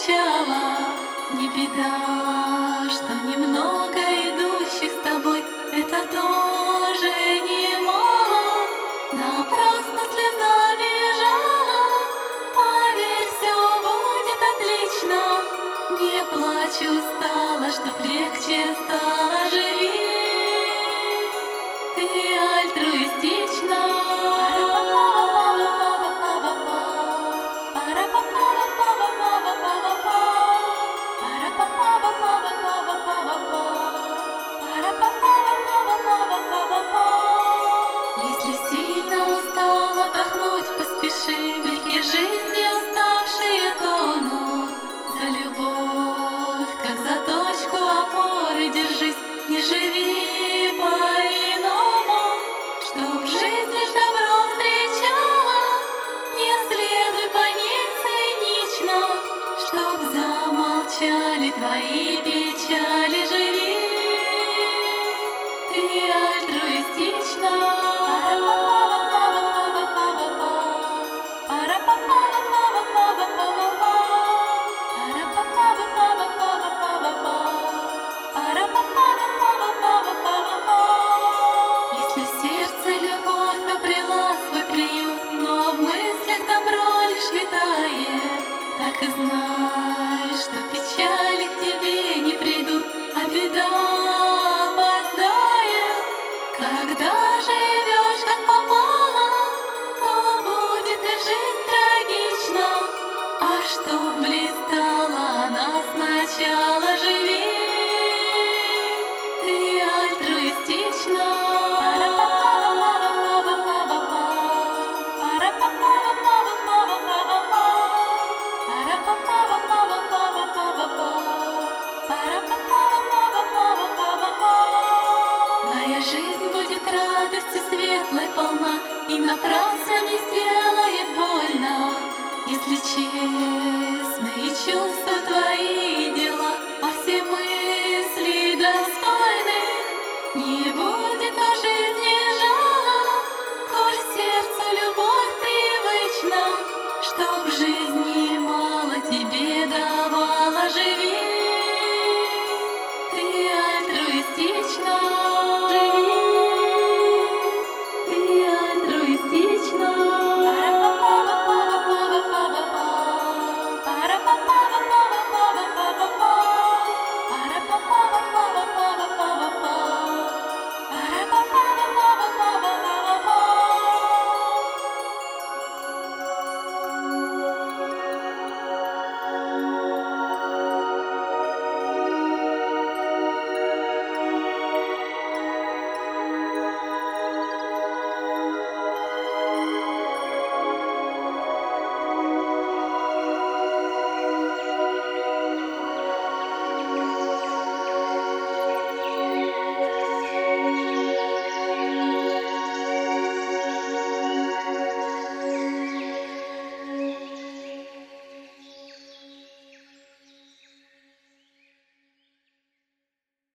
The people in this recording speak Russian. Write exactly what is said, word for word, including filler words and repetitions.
встречала. Не беда, что немного идущих с тобой, это тоже немало. Напрасно слеза бежала, поверь, все будет отлично. Не плачь, устала, чтоб легче стало, живи. Ты альтруистична. Если сильно устал отдохнуть, поспеши, в реке жизни уставшие тонут. За любовь, как за точку опоры, держись, не живи по-иному. Чтоб жизнь лишь добро встречала, не следуй по ней цинично. Чтоб замолчали твои печали, живи. Ты альтруистична. Если в сердце любовь обрела свой приют, но в мыслях добро лишь витает, так и знай, что печали к тебе не придут, а беда опоздает. Когда живешь как попало, то будет и жизнь трагична. А чтоб блистала она сначала, живи. Ты альтруистична. Моя жизнь будет радостью светлой полна, и напрасно не сделает больно, если честные чувства твои